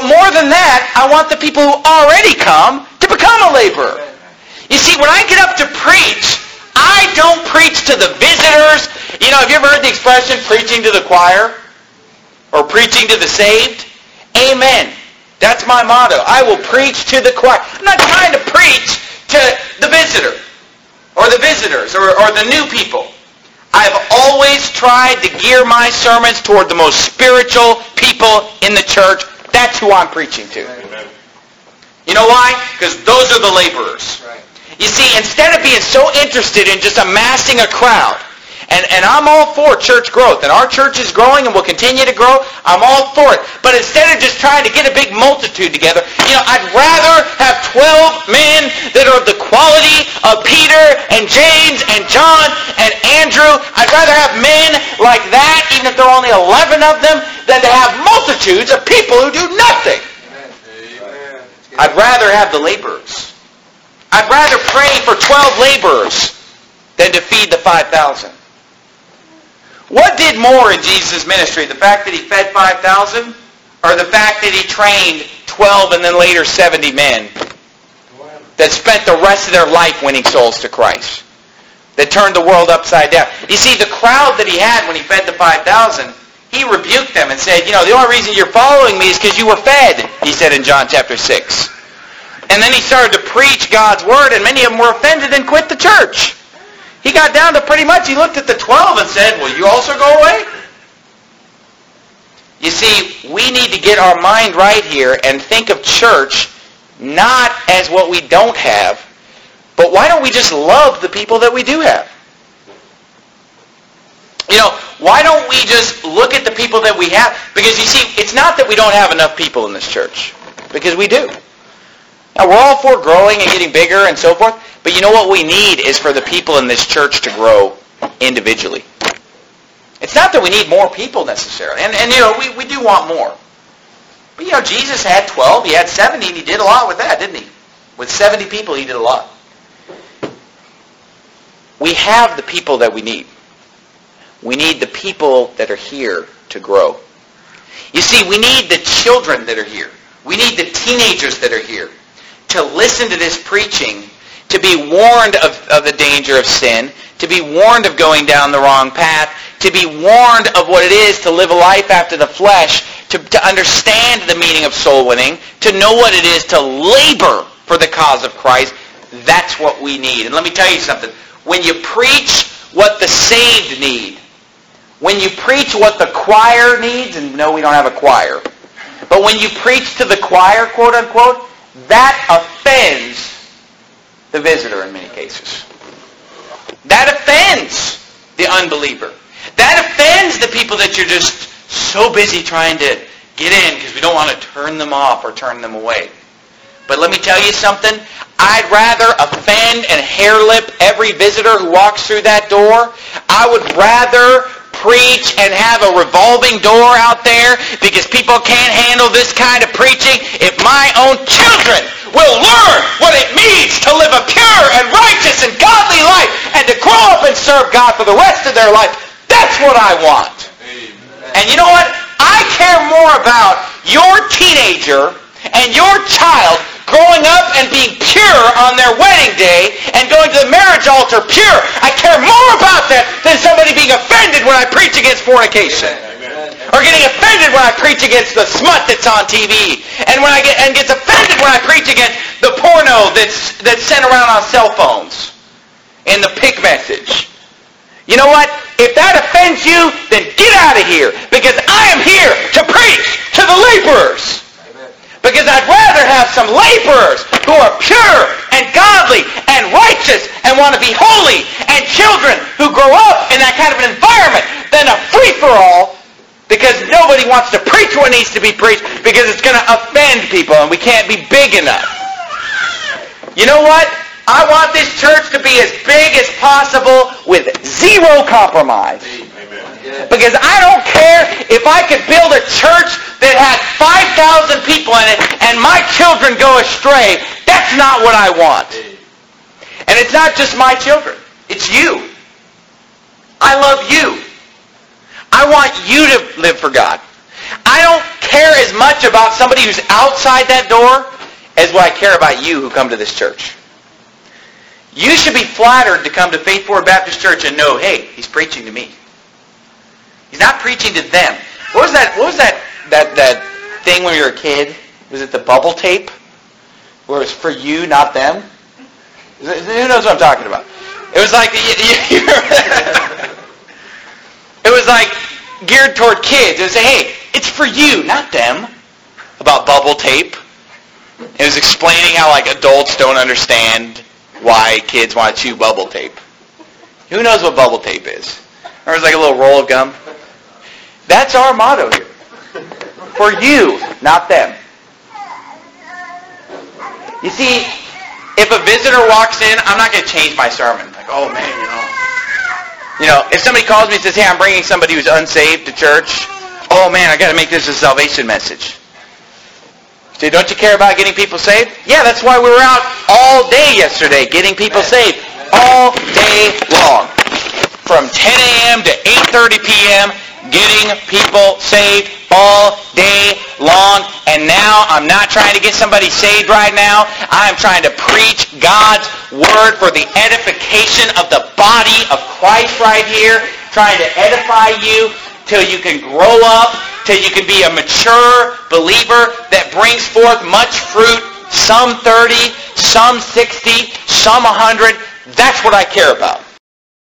But more than that, I want the people who already come to become a laborer. You see, when I get up to preach, I don't preach to the visitors. You know, have you ever heard the expression, preaching to the choir? Or preaching to the saved? Amen. That's my motto. I will preach to the choir. I'm not trying to preach to the visitor, or the visitors, or the new people. I've always tried to gear my sermons toward the most spiritual people in the church. That's who I'm preaching to. Amen. You know why? Because those are the laborers. Right. You see, instead of being so interested in just amassing a crowd, and I'm all for church growth, and our church is growing and will continue to grow, I'm all for it. But instead of just trying to get a big multitude together, you know, I'd rather have 12 men that are the quality of Peter and James and John and Andrew. I'd rather have men like that, even if there are only 11 of them, than to have multitudes of people who do nothing. Amen. I'd rather have the laborers. I'd rather pray for 12 laborers than to feed the 5,000. What did more in Jesus' ministry? The fact that he fed 5,000? Or the fact that he trained 12 and then later 70 men that spent the rest of their life winning souls to Christ? That turned the world upside down. You see, the crowd that he had when he fed the 5,000, he rebuked them and said, you know, the only reason you're following me is because you were fed, he said in John chapter 6. And then he started to preach God's word, and many of them were offended and quit the church. He got down to pretty much, he looked at the 12 and said, will you also go away? You see, we need to get our mind right here and think of church not as what we don't have, but why don't we just love the people that we do have? You know, why don't we just look at the people that we have? Because you see, it's not that we don't have enough people in this church, because we do. Now, we're all for growing and getting bigger and so forth, but you know what we need is for the people in this church to grow individually. It's not that we need more people necessarily, and you know, we do want more. But you know, Jesus had 12, he had 70, and he did a lot with that, didn't he? With 70 people, he did a lot. We have the people that we need. We need the people that are here to grow. You see, we need the children that are here. We need the teenagers that are here to listen to this preaching, to be warned of the danger of sin, to be warned of going down the wrong path, to be warned of what it is to live a life after the flesh, to understand the meaning of soul winning, to know what it is to labor for the cause of Christ. That's what we need. And let me tell you something. When you preach what the saved need, when you preach what the choir needs, and no, we don't have a choir, but when you preach to the choir, quote unquote, that offends the visitor in many cases. That offends the unbeliever. That offends the people that you're just so busy trying to get in because we don't want to turn them off or turn them away. But let me tell you something. I'd rather offend and hair-lip every visitor who walks through that door. I would rather preach and have a revolving door out there because people can't handle this kind of preaching. If my own children will learn what it means to live a pure and righteous and godly life and to grow up and serve God for the rest of their life, that's what I want. Amen. And you know what? I care more about your teenager and your child growing up and being pure on their wedding day and going to the marriage altar pure. I care more about that than somebody being offended when I preach against fornication. Amen. Or getting offended when I preach against the smut that's on TV. And gets offended when I preach against the porno that's sent around on cell phones in the pic message. You know what? If that offends you, then get out of here. Because I am here to preach to the laborers. Because I'd rather have some laborers who are pure and godly and righteous and want to be holy and children who grow up in that kind of an environment than a free-for-all because nobody wants to preach what needs to be preached because it's going to offend people and we can't be big enough. You know what? I want this church to be as big as possible with zero compromise. Because I don't care if I could build a church that had 5,000 people in it and my children go astray. That's not what I want. And it's not just my children. It's you. I love you. I want you to live for God. I don't care as much about somebody who's outside that door as what I care about you who come to this church. You should be flattered to come to Faith Forward Baptist Church and know, hey, he's preaching to me. He's not preaching to them. What was that thing when you were a kid? Was it the bubble tape? Where it was for you, not them? Who knows what I'm talking about? It was like it was like geared toward kids. It would say, hey, it's for you, not them. About bubble tape. It was explaining how like adults don't understand why kids want to chew bubble tape. Who knows what bubble tape is? Or it was like a little roll of gum. That's our motto here. For you, not them. You see, if a visitor walks in, I'm not going to change my sermon. Like, oh man, if somebody calls me and says, hey, I'm bringing somebody who's unsaved to church, oh man, I got to make this a salvation message. So don't you care about getting people saved? Yeah, that's why we were out all day yesterday getting people saved. All day long. From 10 a.m. to 8:30 p.m., getting people saved all day long. And now I'm not trying to get somebody saved right now. I'm trying to preach God's word for the edification of the body of Christ right here. Trying to edify you till you can grow up, till you can be a mature believer that brings forth much fruit, some 30, some 60, some 100. That's what I care about.